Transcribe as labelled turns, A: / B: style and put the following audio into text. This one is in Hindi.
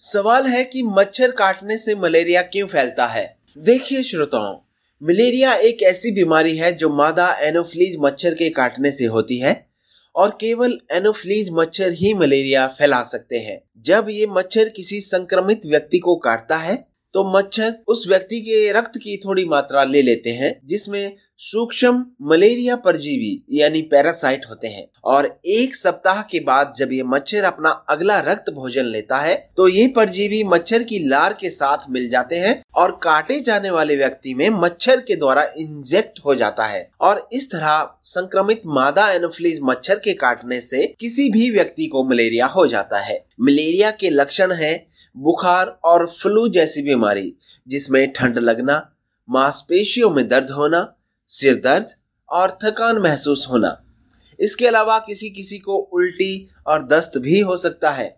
A: सवाल है कि मच्छर काटने से मलेरिया क्यों फैलता है। देखिए श्रोताओं, मलेरिया एक ऐसी बीमारी है जो मादा एनोफ्लीज मच्छर के काटने से होती है और केवल एनोफ्लीज मच्छर ही मलेरिया फैला सकते हैं। जब ये मच्छर किसी संक्रमित व्यक्ति को काटता है तो मच्छर उस व्यक्ति के रक्त की थोड़ी मात्रा ले लेते हैं जिसमें सूक्ष्म मलेरिया परजीवी यानी पैरासाइट होते हैं, और एक सप्ताह के बाद जब ये मच्छर अपना अगला रक्त भोजन लेता है तो ये परजीवी मच्छर की लार के साथ मिल जाते हैं और काटे जाने वाले व्यक्ति में मच्छर के द्वारा इंजेक्ट हो जाता है, और इस तरह संक्रमित मादा एनोफ्लीज मच्छर के काटने से किसी भी व्यक्ति को मलेरिया हो जाता है। मलेरिया के लक्षण हैं बुखार और फ्लू जैसी बीमारी जिसमें ठंड लगना, मांसपेशियों में दर्द होना, सिर दर्द और थकान महसूस होना। इसके अलावा किसी किसी को उल्टी और दस्त भी हो सकता है।